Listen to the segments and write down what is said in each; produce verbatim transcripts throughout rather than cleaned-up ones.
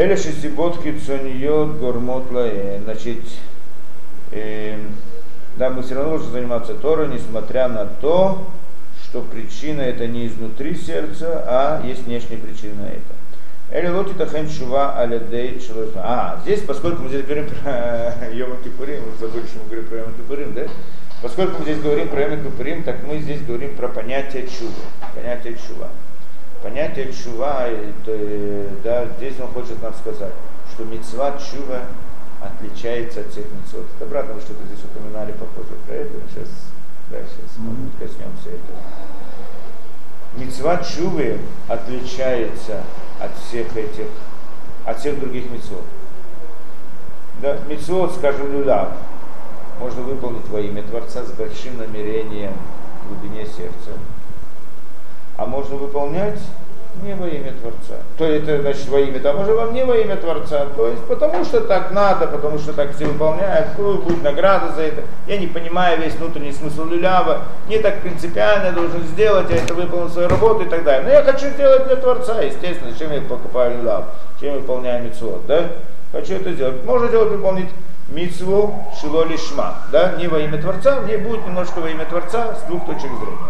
Эля шестибот кицуниот гормот лаэ. Значит, э, да, мы все равно должны заниматься Торой, несмотря на то, что причина это не изнутри сердца, а есть внешняя причина на это. Эля лоти тахен шува алядей шелофа. А, здесь, поскольку мы здесь говорим про Йома Кипурим, мы забыли, что мы говорим про Йома Кипурим, да? Поскольку мы здесь говорим про Йома Кипурим, так мы здесь говорим про понятие чува. Понятие чува. Понятие чува, это, да, здесь он хочет нам сказать, что мицва чува отличается от всех мицвот. Это обратно, вы что-то здесь упоминали похоже про это, мы сейчас, да, сейчас mm-hmm. коснемся этого. Мицва чувы отличается от всех этих, от всех других мицвот. Да, мицвот, скажем, люляв, можно выполнить во имя Творца с большим намерением в глубине сердца. А можно выполнять не во имя Творца. То это значит во имя, а может вам не во имя Творца. То есть потому что так надо, потому что так все выполняют, будет награда за это. Я не понимаю весь внутренний смысл люлява. Не так принципиально я должен сделать, я это выполнил свою работу и так далее. Но я хочу сделать для Творца, естественно, зачем я покупаю люляв, чем я выполняю мицвот, да? Хочу это сделать. Можно делать, выполнить мицву шило лишма, да? Не во имя Творца, мне будет немножко во имя Творца с двух точек зрения.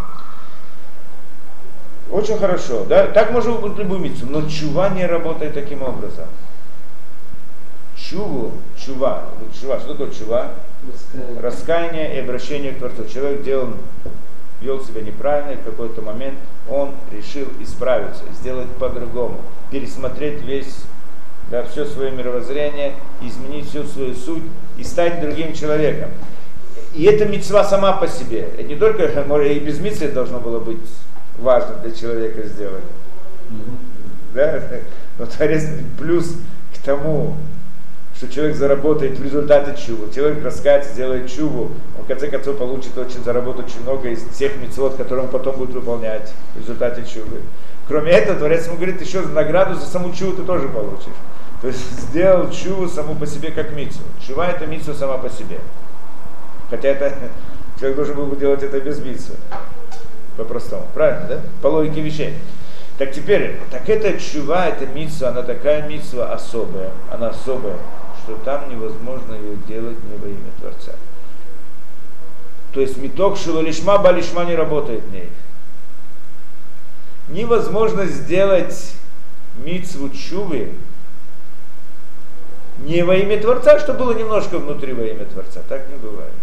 Очень хорошо, да? Так можно выполнить любую мицву, но чува не работает таким образом. Чуву, чува, чува, что такое чува? Раскаяние. Раскаяние и обращение к Творцу. Человек делал, вел себя неправильно, и в какой-то момент он решил исправиться, сделать по-другому, пересмотреть весь, да, все свое мировоззрение, изменить всю свою суть и стать другим человеком. И это мицва сама по себе. Это не только, может, и без мицвы должно было быть важно для человека сделать. Mm-hmm. Да? Но Творец плюс к тому, что человек заработает в результате чуву. Человек раскается, сделает чуву, он в конце концов получит очень, заработать очень много из тех мицвот, которые он потом будет выполнять в результате чувы. Кроме этого, Творец ему говорит, еще награду за саму чуву ты тоже получишь. То есть сделал чуву саму по себе как мицву. Чува это мицва сама по себе. Хотя это человек должен был бы делать это без мицвы. По-простому, правильно, да? По логике вещей. Так теперь, так эта чува, эта мицва, она такая мицва особая, она особая, что там невозможно ее делать не во имя Творца. То есть миток шило лишма, ба лишма не работает в ней. Невозможно сделать мицву чувы не во имя Творца, что было немножко внутри во имя Творца. Так не бывает.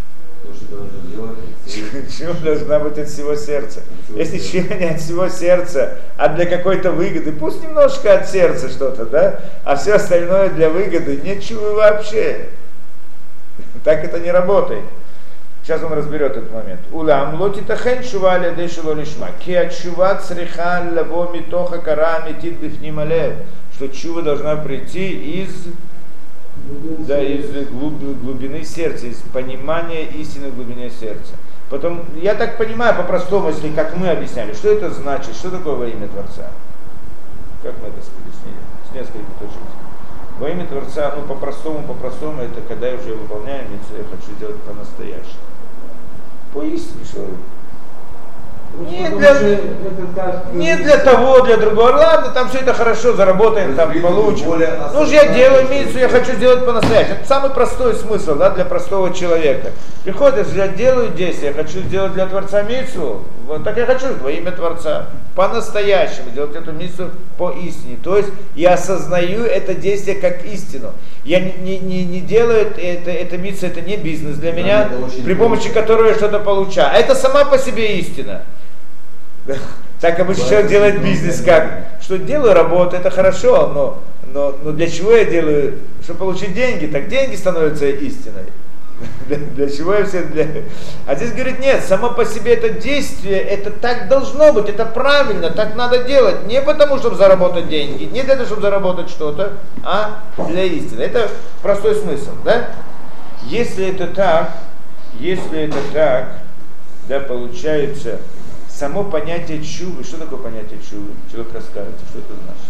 Чува должна быть от всего сердца. Если чува не от всего сердца, а для какой-то выгоды, пусть немножко от сердца что-то, да, а все остальное для выгоды, нет чувы вообще. Так это не работает. Сейчас он разберет этот момент. Улам лоти тахен чува лядей шило лишма. Ки от чува црихан лаво митоха кара метит бифним алев. Что чува должна прийти из... Да, из глубины сердца, из понимания истины в глубине сердца. Потом, я так понимаю, по-простому, если как мы объясняли, что это значит, что такое во имя Творца? Как мы это объяснили? С нескольких точек. Во имя Творца, ну по-простому, по-простому, это когда я уже выполняю мицву, я хочу делать по-настоящему. Поистине, что Не для, не для того, для другого. Ладно, там все это хорошо, заработаем, там получим. Ну же я делаю мицву, я хочу сделать по-настоящему. Это самый простой смысл, да, для простого человека. Приходишь, я делаю действие, я хочу сделать для Творца мицву. Вот так я хочу во имя Творца. По-настоящему делать эту мицву по истине. То есть я осознаю это действие как истину. Я не, не, не, не делаю это, это мицву, это не бизнес для меня, при помощи которого я что-то получаю. А это сама по себе истина. Так обычно человек делает бизнес как? Что делаю работу, это хорошо, но, но, но для чего я делаю? Чтобы получить деньги, так деньги становятся истиной. Для, для чего я все для... А здесь говорит, нет, само по себе это действие, это так должно быть, это правильно, так надо делать. Не потому, чтобы заработать деньги, не для того, чтобы заработать что-то, а для истины. Это простой смысл, да? Если это так, если это так, да, получается... Само понятие чувы, что такое понятие чувы? Человек раскаивается, что это значит?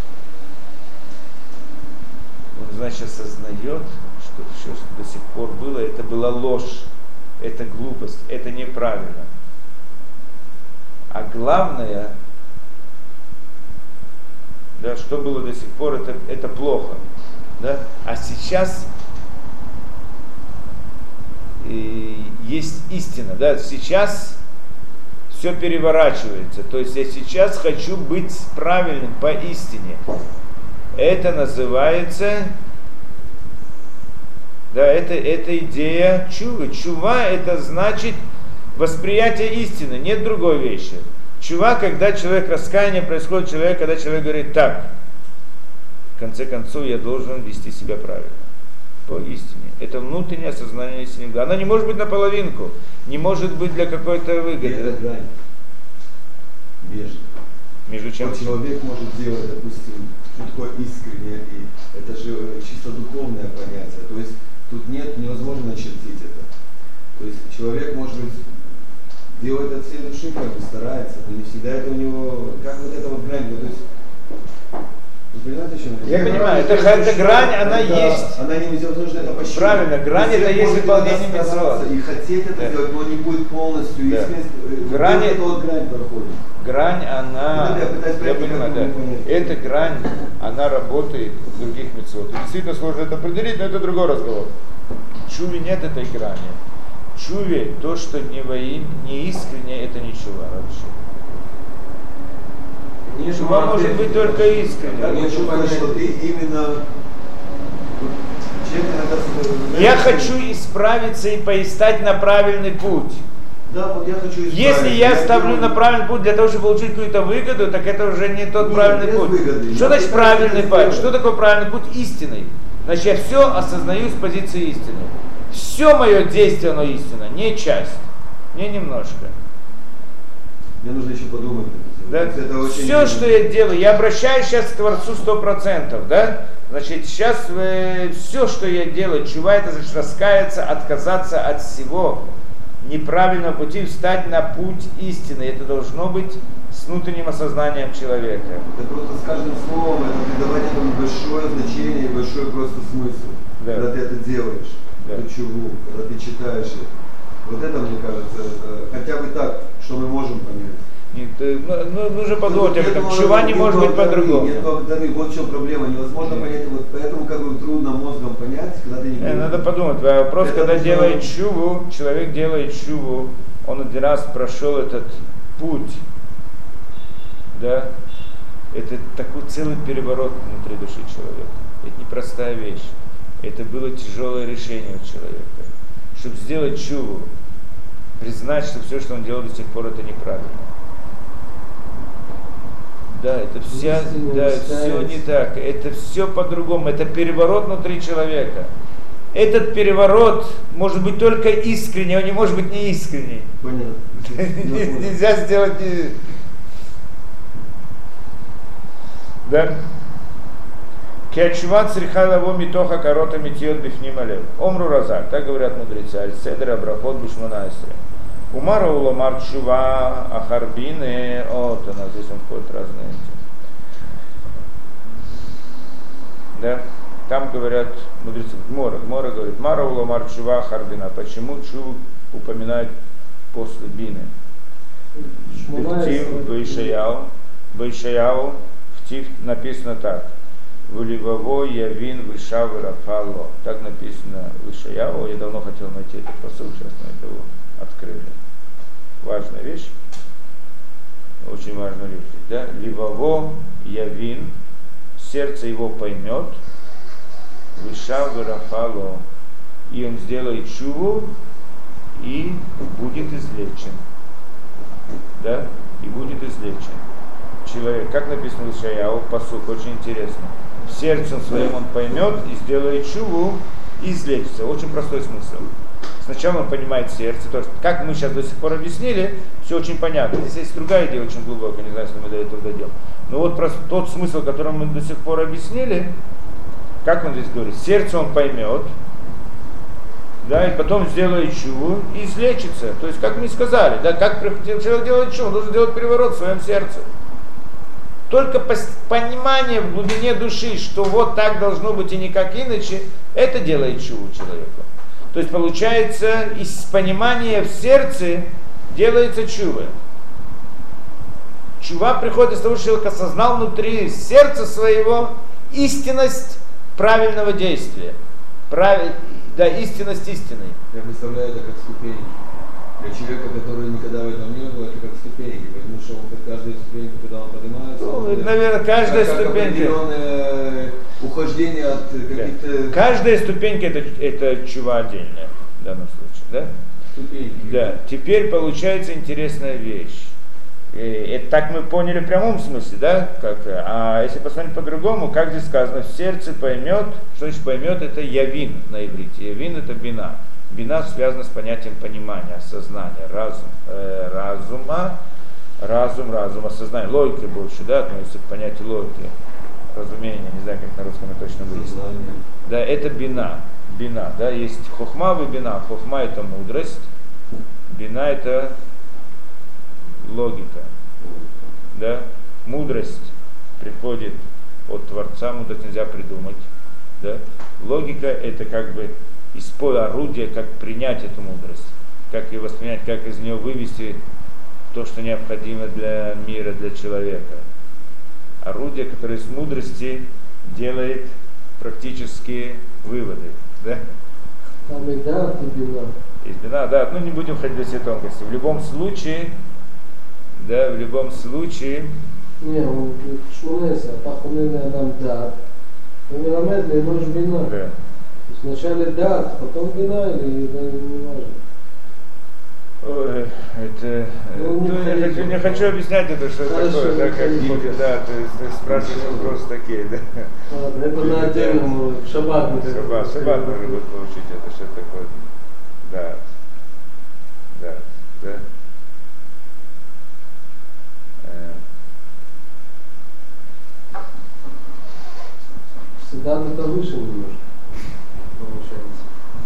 Он, значит, осознает, что все, что до сих пор было, это была ложь, это глупость, это неправильно. А главное, да, да, что было до сих пор, это, это плохо. Да? А сейчас и есть истина. Да? Сейчас все переворачивается. То есть я сейчас хочу быть правильным по истине. Это называется, да, это, это идея чувы. Чува это значит восприятие истины, нет другой вещи. Чува, когда человек, раскаяние происходит человек, когда человек говорит так, в конце концов я должен вести себя правильно, по истине. Это внутреннее осознание истины. Она не может быть наполовинку, не может быть для какой-то выгоды. Между. Между чем? Вот человек может делать, допустим, такое искреннее, и это же чисто духовное понятие. То есть тут нет, невозможно начертить это. То есть человек может быть делает от всей души, как бы старается, но не всегда это у него, как вот это вот грань, то есть, вы понимаете, о чем я? Я понимаю, это, эта грань, она это, есть. Она не нужно это почти. Правильно, грань это есть выполнение мицвот. И хотеть это да. сделать, но не будет полностью да. искренность. Грань, это вот грань проходит. Грань, она, я, я понимаю, да. Эта грань, она работает в других мицвот. Действительно сложно это определить, но это другой разговор. В чуве нет этой грани. В чуве то, что не во им, не искренне, это не чува вообще. Не чува может быть только искренне. Я чувствую, что ты именно... Я хочу исправиться и поистать на правильный путь. Да, вот я хочу Если я, я ставлю на правильный путь для того, чтобы получить какую-то выгоду, так это уже не тот Нет, правильный путь. Выгоды. Что значит правильный путь? Что такое правильный путь? Истинный. Значит, я все осознаю с позиции истины. Все мое действие, оно истина, не часть, не немножко. Мне нужно еще подумать. Да? Это все, что я делаю, я обращаюсь сейчас к Творцу сто процентов, да? Значит, сейчас э, все, что я делаю, чува, это значит раскаяться, отказаться от всего неправильного пути, встать на путь истины. Это должно быть с внутренним осознанием человека. Это просто с каждым словом, это придавать этому большое значение и большой просто смысл, да. Когда ты это делаешь. Да. Эту чуву, когда ты читаешь это. Вот это, мне кажется, это, хотя бы так, что мы можем понять. Нет, ну, нужно подумать об этом. Чува не может быть по-другому. Нет благодарны, вот в чем проблема. Невозможно нет. понять, вот поэтому как бы трудно мозгом понять, когда ты не понимаешь. Надо подумать. Вопрос, это когда делает чуву, человек делает чуву, он один раз прошел этот путь, да, это такой целый переворот внутри души человека. Это непростая вещь. Это было тяжелое решение у человека. Чтобы сделать чуву, признать, что все, что он делал до сих пор, это неправильно. Да, это вся, да, все не так. Это все по-другому. Это переворот внутри человека. Этот переворот может быть только искренний, он не может быть неискренний. Понятно. Нельзя сделать... Да? Киачуван црихалаво митоха корота митиот бифнималев. Омру разак, так говорят мудрецы. Аль-седра брахот бишманайсре. Умара уламар чува ахарбины. Вот она, здесь он входит разные эти. Да? Там говорят мудрецы, Гмора. Гмора говорит, Мара уламар чува ахарбина. Почему чуву упоминают после бины? В Ишаяу, в Ишаяу, в Тиф написано так. Вливово явин вышав рафало. Так написано в Ишаяу. Я давно хотел найти этот посыл, сейчас мы это открыли. Важная вещь. Очень важная вещь. Да? Ливово явин. Сердце его поймет. Вышав рафало. И он сделает чуву и будет излечен. Да? И будет излечен. Человек, как написано в Ишаяу, посук, очень интересно. Сердцем своим он поймет и сделает чуву и излечится. Очень простой смысл. Сначала он понимает сердце, то есть, как мы сейчас до сих пор объяснили, все очень понятно. Здесь есть другая идея очень глубокая, не знаю, если мы до этого дойдем. Но вот просто тот смысл, который мы до сих пор объяснили, как он здесь говорит, сердце он поймет, да, и потом сделает чуву и излечится. То есть, как мы сказали, да, как человек делает чуву, он должен делать переворот в своем сердце. Только понимание в глубине души, что вот так должно быть и никак иначе, это делает чуву человеку. То есть получается, из понимания в сердце делается чува. Чува приходит из того, что человек осознал внутри сердца своего истинность правильного действия. Правиль... Да, истинность истины. Я представляю это как ступень. Для человека, который никогда в этом не был, это как ступеньки, потому что он под каждой ступенькой, когда он поднимается, ну, он, наверное, каждая как, ступенька. Как определенное ухождение от каких-то... Да. Каждая ступенька это, это чува отдельная в данном случае, да? Ступеньки. Да. Теперь получается интересная вещь. И, это так мы поняли в прямом смысле, да? Как, а если посмотреть по-другому, как здесь сказано, в сердце поймет, что значит поймет, это явин на иврите. Явин это бина. Бина связана с понятием понимания, осознания, разум, э, разума, разум, разум, осознание, логика больше, да, относится к понятию логики, разумения, не знаю, как на русском это точно выяснить. Да, это бина, бина, да, есть хохма и бина, хохма это мудрость, бина это логика, да, мудрость приходит от Творца, мудрость нельзя придумать, да, логика это как бы использовать орудие, как принять эту мудрость, как ее воспринять, как из нее вывести то, что необходимо для мира, для человека. Орудие, которое из мудрости делает практические выводы. Да? Там и да, и бина. Из бина, да, ну не будем ходить до всей тонкости. В любом случае, да, в любом случае. Не, он шмунеса, пахунный адам дат. Он не ламет, не нож бина. Да. Вначале дат, потом бина или да, не важно. Ой, это, ну, не, ну, я хочу, не хочу объяснять это, что это такое, да, как будет, да, ты, ты спрашиваешь вопросы такие, да. Ладно, это на отдельном шаббат. Шаббат, шаббат нужно будет получить, это что такое, да, да, да. Всегда это выше немножко. Получается.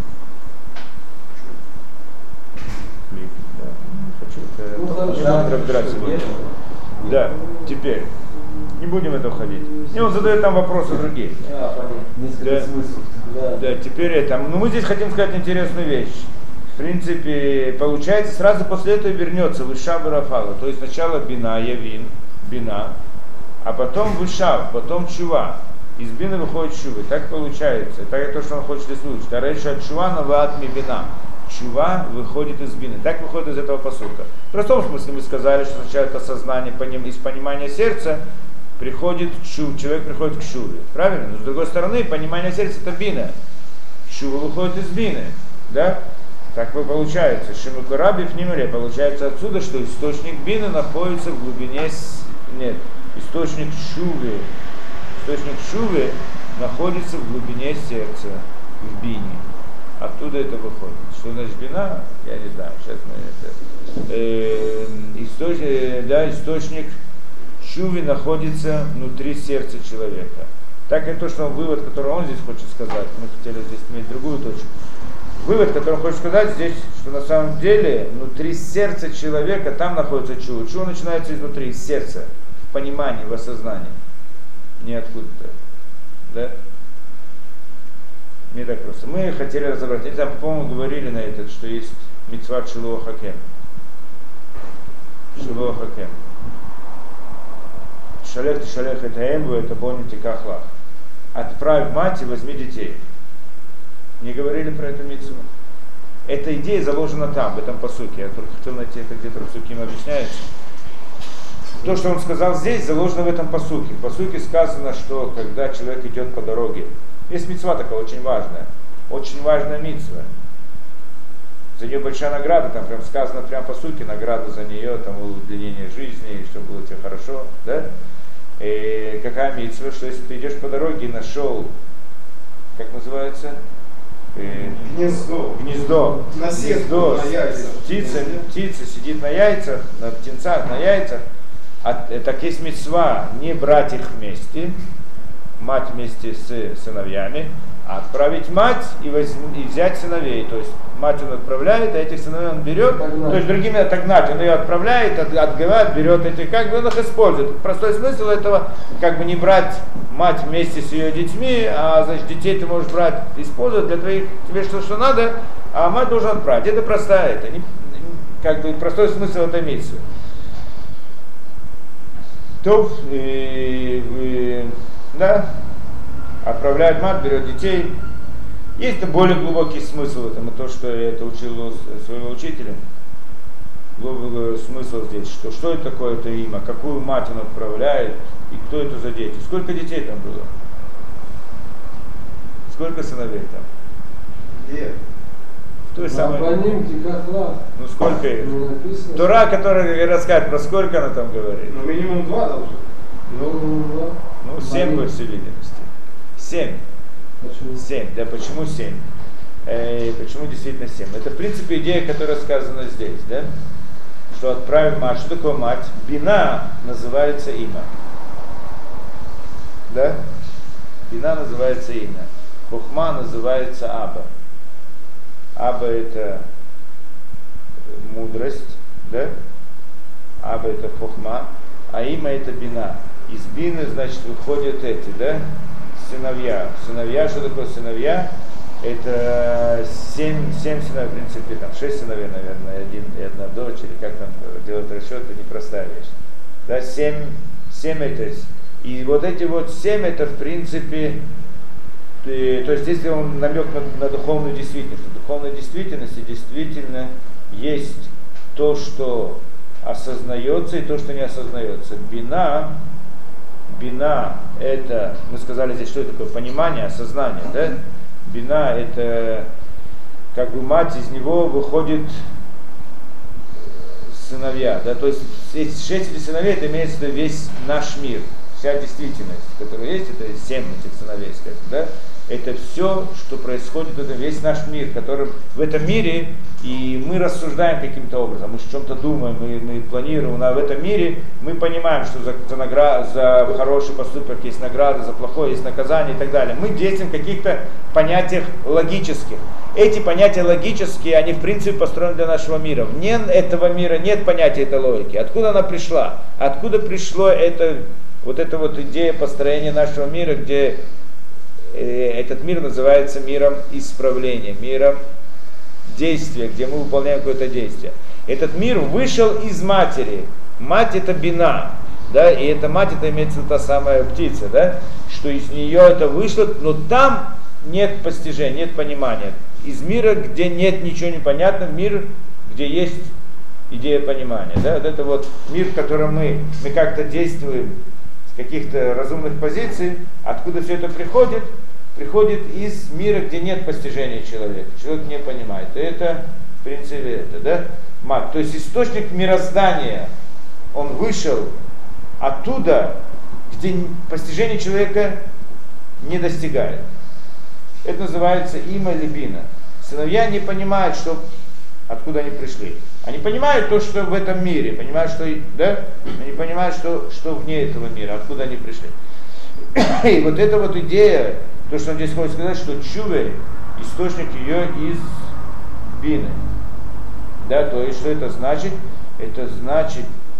Да. Хочу это ну, хорошо, да, разбираться будет. Да, теперь. Не будем в это уходить. И он задает там вопросы другие. А, понятно. Несколько да. смыслов. Да. Да, теперь это. Ну мы здесь хотим сказать интересную вещь. В принципе, получается, сразу после этого вернется выша барафала. То есть сначала бина, явин, бина, а потом выша, потом чува. Из бины выходит чувы. Так получается. Так то, что он хочет услышать. А речь от чува наваат ми бина. Чува выходит из бины. Так выходит из этого посука. В простом смысле мы сказали, что сначала это сознание из понимания сердца приходит чув, человек приходит к чуве. Правильно? Но с другой стороны, понимание сердца это бина. Чува выходит из бины. Да? Так и получается. Шимукараби фнимере. Получается отсюда, что источник бины находится в глубине. Нет. Источник чувы. Источник чувы находится в глубине сердца, в бине. Оттуда это выходит. Что значит бина? Я не знаю. Сейчас мы это. Э, источник, да, источник чувы находится внутри сердца человека. Так и то, что он, вывод, который он здесь хочет сказать. Мы хотели здесь иметь другую точку. Вывод, который он хочет сказать здесь, что на самом деле внутри сердца человека там находится чува. Чува начинается изнутри, из сердца, в понимании, в осознании. Не откуда-то. Да? Не так просто. Мы хотели разобрать. Не знаю, по-моему, говорили на этот, что есть мицват шилуа хакем. Шилуа хакем. Шалех ты шалех это эмбу, это помните кахлах. Отправь мать и возьми детей. Не говорили про эту мицву. Эта идея заложена там, в этом пасуке. Я только хотел найти это где-то в Суким объясняется. То, что он сказал здесь, заложено в этом пасуке. В пасуке сказано, что когда человек идет по дороге, есть мицва такая очень важная, очень важная мицва. За нее большая награда, там прям сказано прям по сути, награда за нее, там удлинение жизни, чтобы было тебе хорошо, да? И какая мицва, что если ты идешь по дороге и нашел, как называется? И Гнездо. Гнездо. На сетку, на яйцах. Птица, птица сидит на яйцах, на птенцах, на яйцах. А, так есть мицва не брать их вместе, мать вместе с сыновьями, а отправить мать и, возьм, и взять сыновей. То есть мать он отправляет, а этих сыновей он берет. Отогнать. То есть другими отогнать. Он ее отправляет, от, отгревает, берет этих, как бы он их использует. Простой смысл этого, как бы не брать мать вместе с ее детьми, а значит детей ты можешь брать, использовать для твоих, тебе что, что надо, а мать должен отправить. Это простая, это не, как бы простой смысл этой миссии. То, э, э, да, отправляет мать, берет детей. Есть более глубокий смысл в этом, и то, что я это учил у своего учителя. Глубокий смысл здесь, что, что это такое это имя, какую мать он отправляет, и кто это за дети. Сколько детей там было? Сколько сыновей там? Где? В той самой... Ну сколько их? Тора, которая рассказывает, про сколько она там говорит? Ну минимум два должно. Ну, Ну семь, по всей видимости. Семь. Почему? Семь. Да почему семь? Э, почему действительно семь? Это в принципе идея, которая сказана здесь, да? Что отправим мать. Что такое мать? Бина называется имя. Да? Бина называется имя. Хохма называется Аба. Аба это мудрость, да? Аба это хохма, а имя это бина. Из бины, значит, выходят эти, да? Сыновья. Сыновья, что такое сыновья? Это семь, семь сыновей, в принципе, там шесть сыновей, наверное, один и одна дочь, или как там делать расчет, это непростая вещь. Да, семь, семь это, и вот эти вот семь это, в принципе, то есть если он намек на, на духовную действительность, в духовной действительности действительно есть то, что осознается и то, что не осознается. Бина, бина это, мы сказали здесь, что это такое, понимание, осознание, да? Бина это как бы мать, из него выходит сыновья, да? То есть шесть сыновей, это имеется в виду весь наш мир, вся действительность, которая есть, это семь этих сыновей, скажем, да? Это все, что происходит, это весь наш мир, который в этом мире, и мы рассуждаем каким-то образом, мы о чем-то думаем, мы, мы планируем, а в этом мире мы понимаем, что за, за, наград, за хороший поступок есть награда, за плохое есть наказание и так далее. Мы действуем в каких-то понятиях логических. Эти понятия логические, они в принципе построены для нашего мира. Вне этого мира нет понятия этой логики. Откуда она пришла? Откуда пришло это, вот эта вот идея построения нашего мира, где этот мир называется миром исправления, миром действия, где мы выполняем какое-то действие. Этот мир вышел из матери. Мать это бина, да, и эта мать это имеется та самая птица, да, что из нее это вышло, но там нет постижения, нет понимания. Из мира, где нет ничего непонятного, мир, где есть идея понимания, да, вот это вот мир, в котором мы, мы как-то действуем с каких-то разумных позиций, откуда все это приходит, приходит из мира, где нет постижения человека, человек не понимает. И это, в принципе, это, да, мать. То есть источник мироздания, он вышел оттуда, где постижение человека не достигает. Это называется има или бина. Сыновья не понимают, что, откуда они пришли. Они понимают то, что в этом мире, понимают, что, да, они понимают, что, что вне этого мира, откуда они пришли. И вот эта вот идея, то, что он здесь хочет сказать, что чуве, источник ее из бины. Да, то есть, что это значит? Это значит,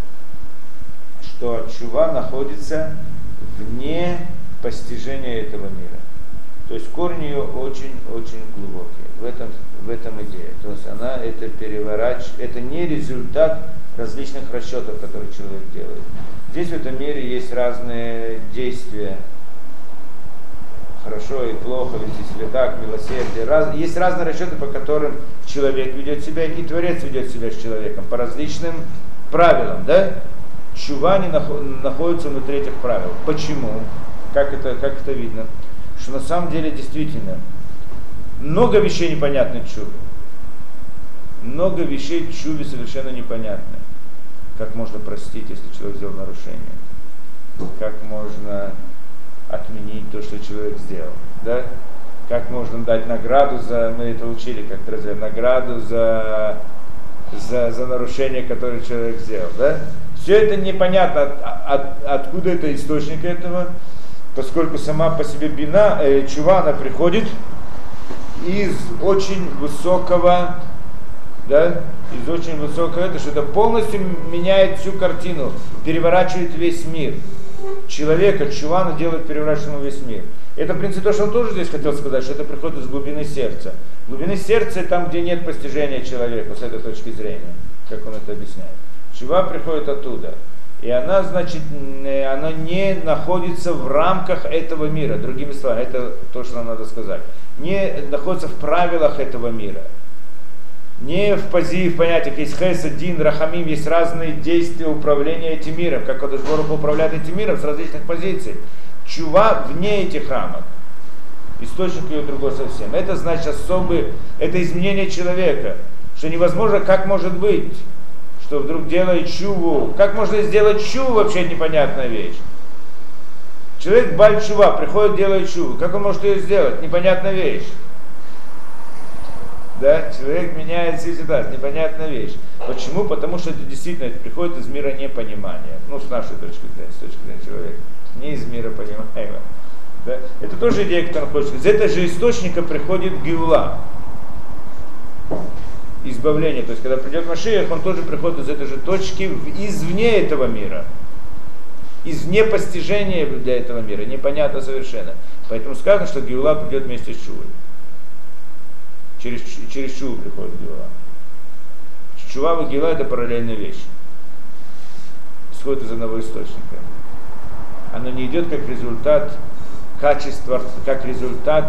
что чува находится вне постижения этого мира. То есть корни ее очень-очень глубокие. В этом, в этом идея. То есть она это переворачивает, это не результат различных расчетов, которые человек делает. Здесь в этом мире есть разные действия, хорошо и плохо, вести себя так, милосердие. Раз, есть разные расчеты, по которым человек ведет себя, и Творец ведет себя с человеком по различным правилам, да? Чува не находится внутри этих правил. Почему? Как это, как это видно? Что на самом деле действительно много вещей непонятны в чуве. Много вещей в чуве совершенно непонятны. Как можно простить, если человек сделал нарушение? Как можно отменить то, что человек сделал? Да? Как можно дать награду за, мы это учили как-то раз, награду за, за, за нарушение, которое человек сделал? Да? Все это непонятно, от, от, откуда это источник этого, поскольку сама по себе бина, э, чува, она приходит из очень высокого, да, из очень высокого, это что это полностью меняет всю картину, переворачивает весь мир. Человека, чувана делает переворачиваемым весь мир. Это, в принципе, то, что он тоже здесь хотел сказать, что это приходит из глубины сердца. Глубины сердца там, где нет постижения человека, с этой точки зрения, как он это объясняет. Чува приходит оттуда. И она, значит, она не находится в рамках этого мира. Другими словами, это то, что нам надо сказать. Не находится в правилах этого мира. Не в пози, в понятиях, есть хесед, дин, рахамим, есть разные действия управления этим миром, как Кадош Барух Ху управляет этим миром с различных позиций. Чува вне этих рамок. Источник ее другой совсем. Это значит особый, это изменение человека, что невозможно, как может быть, что вдруг делает чуву. Как можно сделать чуву, вообще непонятная вещь. Человек баль чува, приходит, делает чуву. Как он может ее сделать? Непонятная вещь. Да, человек меняет всю ситуацию, непонятная вещь. Почему? Потому что это действительно это приходит из мира непонимания. Ну, с нашей точки зрения, с точки зрения человека. Не из мира понимаемого. Да? Это тоже идея, которую он хочет. Из этого же источника приходит геула. Избавление. То есть, когда придет Машиах, он тоже приходит из этой же точки, извне этого мира. Извне постижения для этого мира. Непонятно совершенно. Поэтому сказано, что геула придет вместе с чувой. Через, через чуву приходит геула. Чува и геула — это параллельные вещи. Исходит из одного источника. Оно не идет как результат качества, как результат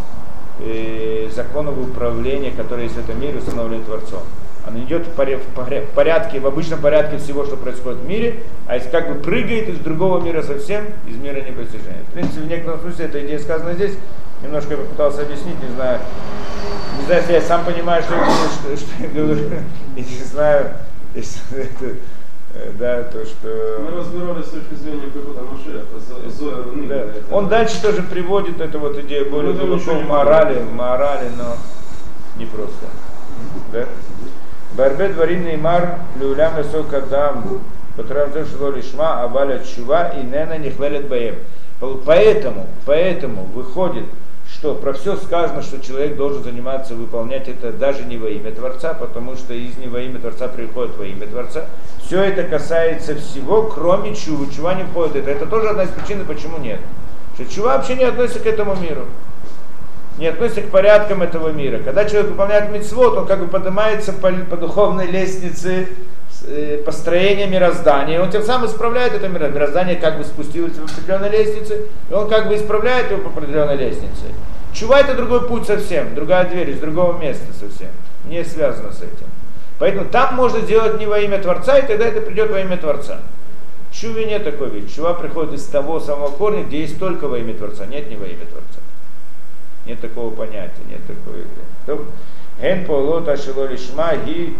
э, законов управления, которые есть в этом мире, установлены Творцом. Оно идет в, поря- в порядке, в обычном порядке всего, что происходит в мире, а если как бы прыгает из другого мира совсем, из мира непостижения. В принципе, в некотором смысле эта идея сказана здесь. Немножко я попытался объяснить, не знаю. Не знаю, если я сам понимаю, что, что, что я говорю, и не знаю, если это, да, то, что... Мы разбирали с точки зрения прихода Машиаха, Зоя Руны. Да. Он дальше тоже приводит эту вот идею более глубоко в морали, в морали, но не просто. Да? Барбе дворин неймар люлям эсо кадам, которым то, что лишма, аваля чува и нена нихлелет баем. Поэтому, поэтому выходит, что про все сказано, что человек должен заниматься, выполнять это даже не во имя Творца, потому что из не во имя Творца приходит во имя Творца. Все это касается всего, кроме чувы. Чува не входит. Это, это тоже одна из причин, почему нет. Что чува вообще не относится к этому миру. Не относится к порядкам этого мира. Когда человек выполняет мицвот, он как бы поднимается по, по духовной лестнице построения мироздания. Он тем самым исправляет это мироздание. Мироздание как бы спустилось в определенной лестнице, и он как бы исправляет его по определенной лестнице. Чува — это другой путь совсем, другая дверь, из другого места совсем. Не связано с этим. Поэтому там можно сделать не во имя Творца, и тогда это придет во имя Творца. В чуве нет такой вещи. Чува приходит из того самого корня, где есть только во имя Творца. Нет, не во имя Творца. Нет такого понятия, нет такой игры. Ген полот ашило лишма ги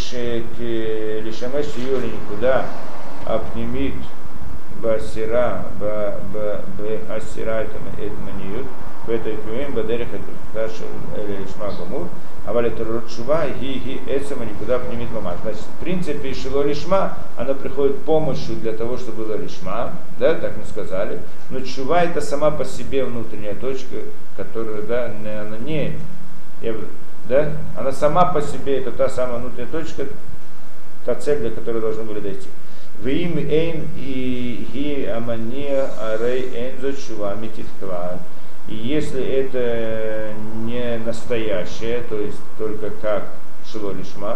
лишамеш юли никуда апнимит басира ба ба ба асира это маньют в этой кюем бадерих это лишма гамур а вали турчува ги ги это никуда апнимит мамаш. Значит, в принципе шило лишма, она приходит помощью для того, чтобы было лишма, да, так мы сказали. Но чува — это сама по себе внутренняя точка, которая, да, она не да? Она сама по себе, это та самая внутренняя точка, та цель, до которой должны были дойти. Вим эйн и ги амания арей эйнзо чува мититква. И если это не настоящее, то есть только как шило лишма,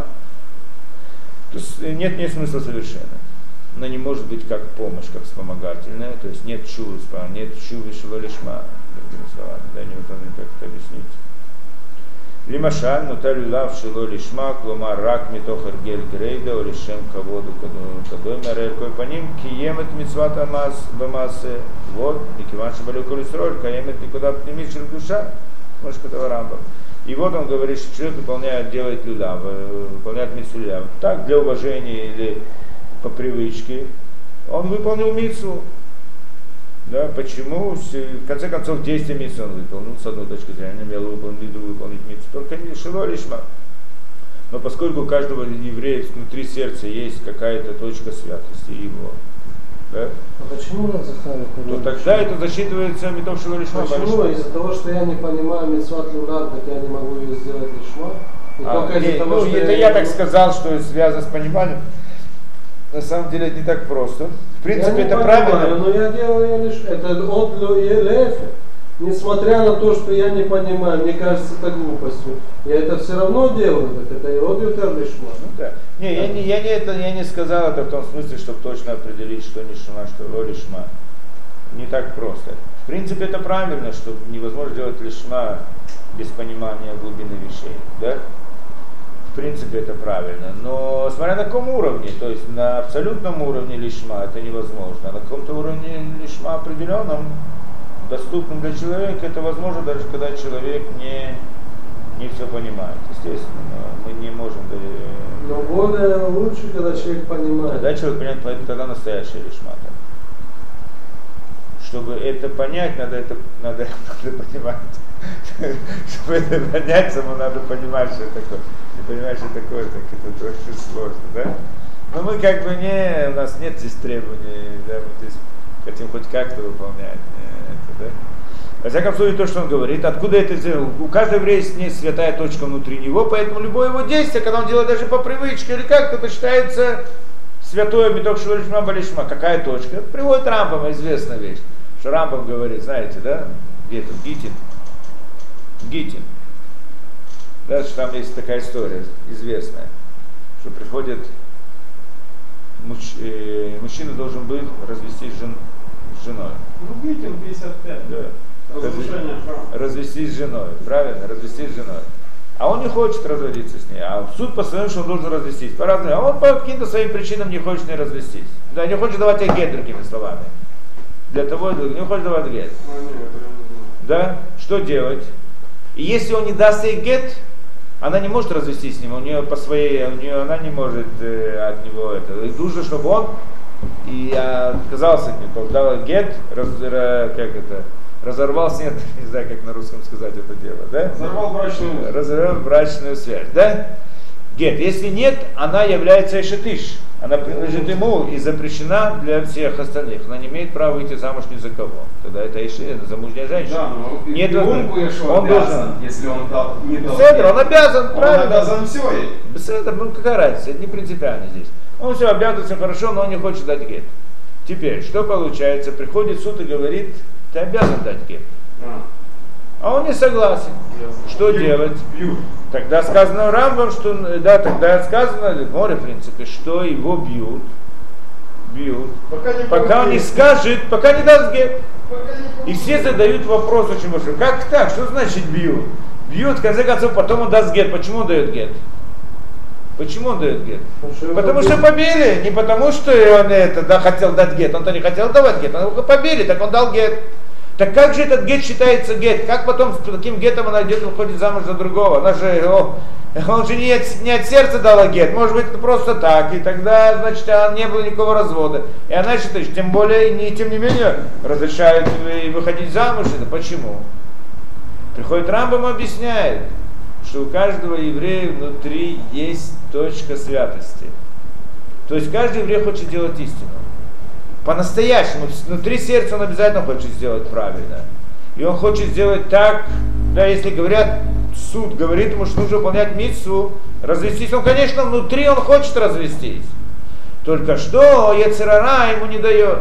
то нет, нет смысла совершенно. Она не может быть как помощь, как вспомогательная, то есть нет чувы, нет чувы шило лишма, другими словами, да, невозможно как это объяснить. Лимашаль, нуталю лав шило лишма, клома рак митохар гель грейда, олишем каводу кадой марель кой по ним, киемет митцват амас бамасе, вот, и киван шабалю колесроль, каемет никуда пнемит шер душа, может, этого рамбам. И вот он говорит, что человек выполняет, делает люлав, выполняет митцву люлав. Так, для уважения или по привычке, он выполнил митцву. Да, почему? В конце концов, действие митцвы он выполнил, с одной точки зрения, имел выполнить, выполнить митцву, только не шило лишма. Но поскольку у каждого еврея внутри сердца есть какая-то точка святости его, да, а почему Захар, то тогда это засчитывается митов шило лишма. Почему? Из-за того, что я не понимаю митцват люлав, так я не могу ее сделать лишма? И а, только из-за не, того, ну, что это я, я так сказал, что это связано с пониманием. На самом деле это не так просто. В принципе, я это понимаю, правильно. но я делаю лишь это от лефе. Несмотря на то, что я не понимаю, мне кажется это глупостью. Я это все равно делаю, так это и от лишма. Ну, да. Не, я не, я не это я не сказал это в том смысле, чтобы точно определить, что нишма, что роли лишма. Не так просто. В принципе, это правильно, что невозможно делать лишма без понимания глубины вещей. Да? В принципе, это правильно. Но смотря на каком уровне, то есть на абсолютном уровне лишма это невозможно. А на каком-то уровне лишма определенном, доступном для человека, это возможно даже когда человек не, не все понимает. Естественно, мы не можем... Но более лучше, когда человек понимает. Когда человек понимает, тогда настоящая лишма. Чтобы это понять, надо это надо, надо понимать. Чтобы это понять, самому надо понимать, что это такое. Ты понимаешь, что такое, так это очень сложно, да? Но мы как бы не, у нас нет здесь требований, да, мы здесь хотим хоть как-то выполнять это, да? Во всяком случае, то, что он говорит, откуда это сделал? У каждого еврея есть святая точка внутри него, поэтому любое его действие, когда он делает даже по привычке или как-то, это считается святое меток швалишма балишма. Какая точка? Это приводит Рамбам, известная вещь. Что Рамбам говорит, знаете, да? Где это? Гитин. Гитин. Да, что там есть такая история известная, что приходит муж, э, мужчина должен быть развестись с, жен, с женой. Ну, Гитин пятьдесят пять. Да. Разрушение храма. Развестись с женой, правильно? Развестись с женой. А он не хочет разводиться с ней. А суд постановил, что он должен развестись. По-разному. А он по каким-то своим причинам не хочет с ней развестись. Да, не хочет давать ей гет, другими словами. Для того, не хочет давать гет. А, нет, да? Что делать? И если он не даст ей гет, она не может развестись с ним, у нее по своей, у нее она не может э, от него это. И нужно, чтобы он и отказался от него, дал гет, раз, как это, разорвал с ней, не знаю, как на русском сказать это дело, да? Разорвал брачную связь. Разорвал брачную связь, да? Гет. Если нет, она является эшетиш. Она принадлежит ему и запрещена для всех остальных. Она не имеет права выйти замуж ни за кого. Тогда это эши, замужняя женщина. Да, но нет, он, он, он обязан, должен. если он дал, не дал. Беседер, он обязан, он правильно? Он обязан все ей. Беседер, ну какая разница, это не принципиально здесь. Он все обязан, все хорошо, но он не хочет дать гет. Теперь, что получается? Приходит суд и говорит, ты обязан дать гет. А, а он не согласен. Ясно. Что бьют, делать? Бьют. Тогда сказано Рамбам, что, да, тогда сказано, в море, в принципе, что его бьют, бьют, пока, не пока он не скажет, пока не даст гет. И все задают вопрос очень большой, как так, что значит бьют? Бьют, в конце концов, потом он даст гет. Почему он дает гет? Почему он дает гет? Потому, потому что побили, не потому что он это, да, хотел дать гет, он-то не хотел давать гет, он его побили, так он дал гет. Так как же этот гет считается гет? Как потом с таким гетом она идет, выходит замуж за другого? Она же, о, он же не от, не от сердца дала гет, может быть это просто так, и тогда, значит, не было никакого развода. И она считает, тем более, не, тем не менее, разрешают выходить замуж. Это почему? Приходит Рамбам и объясняет, что у каждого еврея внутри есть точка святости. То есть каждый еврей хочет делать истину. По-настоящему, внутри сердца он обязательно хочет сделать правильно. И он хочет сделать так, да, если говорят, суд говорит ему, что нужно выполнять мицву, развестись, он, конечно, внутри он хочет развестись. Только что йецер ара ему не дает.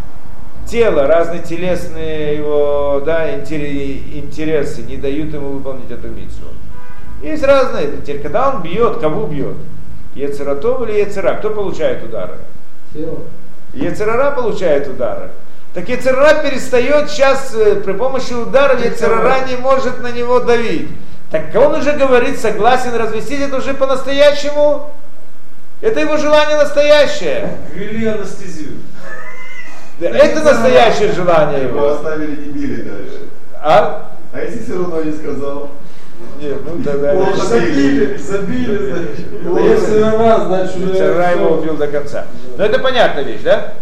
Тело, разные телесные его, да, интересы не дают ему выполнить эту мицву. Есть разные. Теперь, когда он бьет, кого бьет? Йецер ара или йецер ара? Кто получает удары? Тело. Йецер ара получает удары. Так йецер ара перестает сейчас при помощи ударов, йецер ара не может на него давить. Так он уже говорит, согласен развестись, это уже по-настоящему. Это его желание настоящее. Ввели анестезию. Да, это настоящее желание его. Его оставили, не били дальше. А? А если все равно не сказал? Нет, ну тогда... О, забили, забили, забили. Если на вас, значит уже... Йецер ара его убил до конца. Но это понятная вещь, да?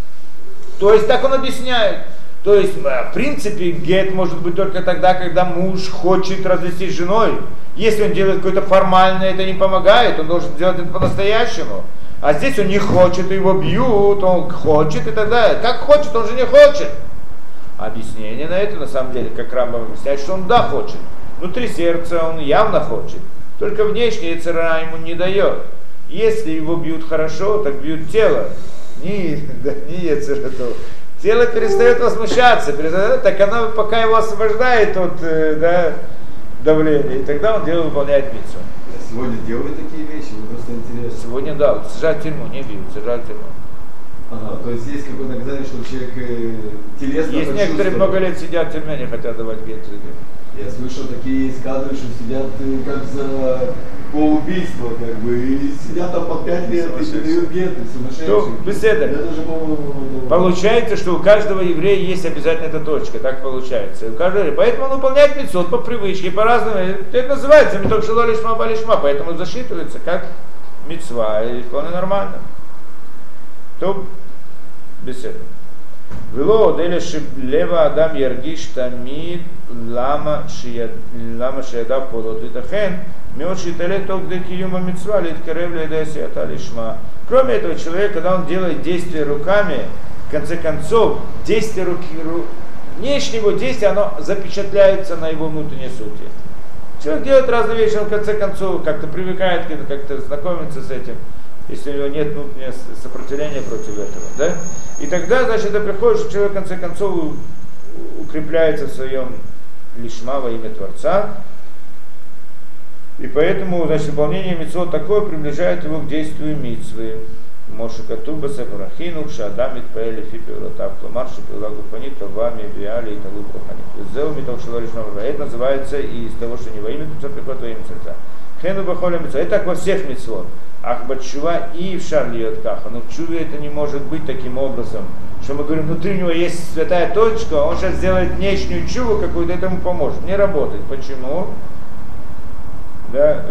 То есть так он объясняет. То есть, в принципе, гет может быть только тогда, когда муж хочет развестись с женой. Если он делает какое-то формальное, это не помогает, он должен делать это по-настоящему. А здесь он не хочет, его бьют, он хочет и так далее. Как хочет, он же не хочет. Объяснение на это, на самом деле, как Рамбам объясняет, что он да хочет. Внутри сердца он явно хочет. Только внешне йецер ара ему не дает. Если его бьют хорошо, так бьют тело. Не, да, не йецер ара. Тело перестает возмущаться, перестает, так оно пока его освобождает от да, давления, и тогда он делает, выполняет мицву. Я сегодня делаю такие вещи, мне просто интересно. сегодня, да, сажать в тюрьму, не бьют, сажать в тюрьму. Ага, то есть есть какое-то наказание, чтобы человек э, телесно Есть некоторые почувствовал. много лет сидят в тюрьме, не хотят давать гет людей. Я слышал, такие есть кадры, что сидят э, как за по убийству, как бы, и сидят там по пять лет и не дают геты, сумасшедшие. То, беседа. Это же, по-моему, Получается, что у каждого еврея есть обязательно эта точка, так получается. У каждого, поэтому он выполняет мицвот по привычке, по-разному. Это называется миток шело лишма ба лишма, поэтому засчитывается как мицва, и вполне нормально. То беседа. Вело дели лева адам яргиш тамид лама шияда полот витахен мёши талеток де киюма мицва литкарев ледеси аталишма. Кроме этого, человек, когда он делает действия руками, в конце концов, действие руки, ру, внешнее его действие, оно запечатляется на его внутренней сути. Человек делает разные вещи, он в конце концов как-то привыкает, как-то знакомится с этим, если у него нет внутреннего сопротивления против этого. Да? И тогда, значит, это приходит, что человек в конце концов укрепляется в своем лишма во имя Творца. И поэтому, значит, выполнение мицвот такое приближает его к действию мицвы. Моше Катуба Сефарахину, Шадамит Паэли Фипи Уротав, Кломарши Пилагу Панит, Тавами, Биали и Талу Проханит. Зеу Митов Шаларишма. Это называется из того, что не во имя Творца приходит во имя Творца. Хену Бахоля Мицвот. Это так во всех мицвот. Ах Бачува и в Шарли Йоткаха. Но в чуве это не может быть таким образом, что мы говорим, внутри него есть святая точка, он сейчас сделает внешнюю чуву какую-то, этому поможет. Не работает. Почему? Да,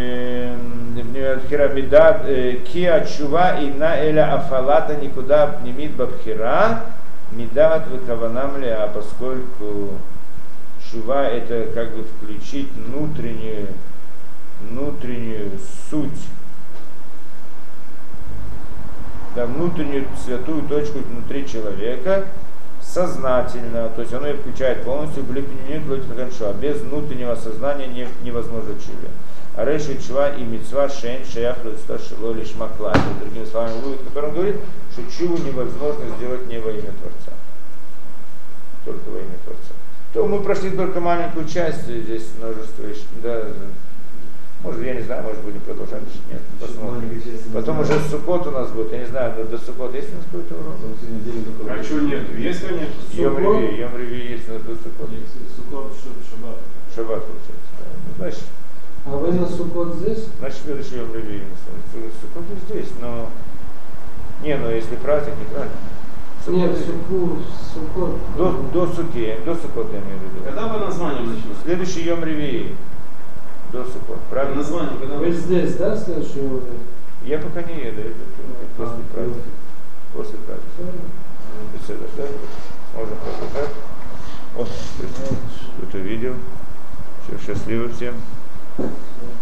хирамидат киа чува и на эля афалата никуда пнемит бабхира мидат выкаванам ля, поскольку чува это как бы включить внутреннюю внутреннюю суть, да, внутреннюю святую точку внутри человека сознательно, то есть оно ее включает полностью, а без внутреннего сознания не, невозможно чува. А реши чува и мицва шейн шеях шело лишь маклай. Другими словами, вывод, который он говорит, что чуву невозможно сделать не во имя Творца, только во имя Творца. То мы прошли только маленькую часть, здесь множество, да, может, я не знаю, может будем продолжать, нет, посмотрим. Потом уже Суккот у нас будет, я не знаю, до, до Суккота есть у нас какой-то урок? А что нет? Есть, конечно. Йом Реви, Йом Реви есть у нас до Суккота. Суккот, Шаббат. Шаббат получается, да. Ну, значит, А вы на Суккот здесь? значит, следующий Йом Реви. Суккот здесь, но... Не, ну если праздник, неправильно. Нет, Суккот, Суккот. До, до Суки, до Суккота я имею в виду. Когда вы названием начнете? Следующий Йом Реви. До Суккот, правильно? Название, когда Вы вы... здесь, да, следующий урок? Я пока не еду, это после А, праздника. После праздника. Беседа, да? Можно продолжать. О, кто-то видел. Все, счастливо всем.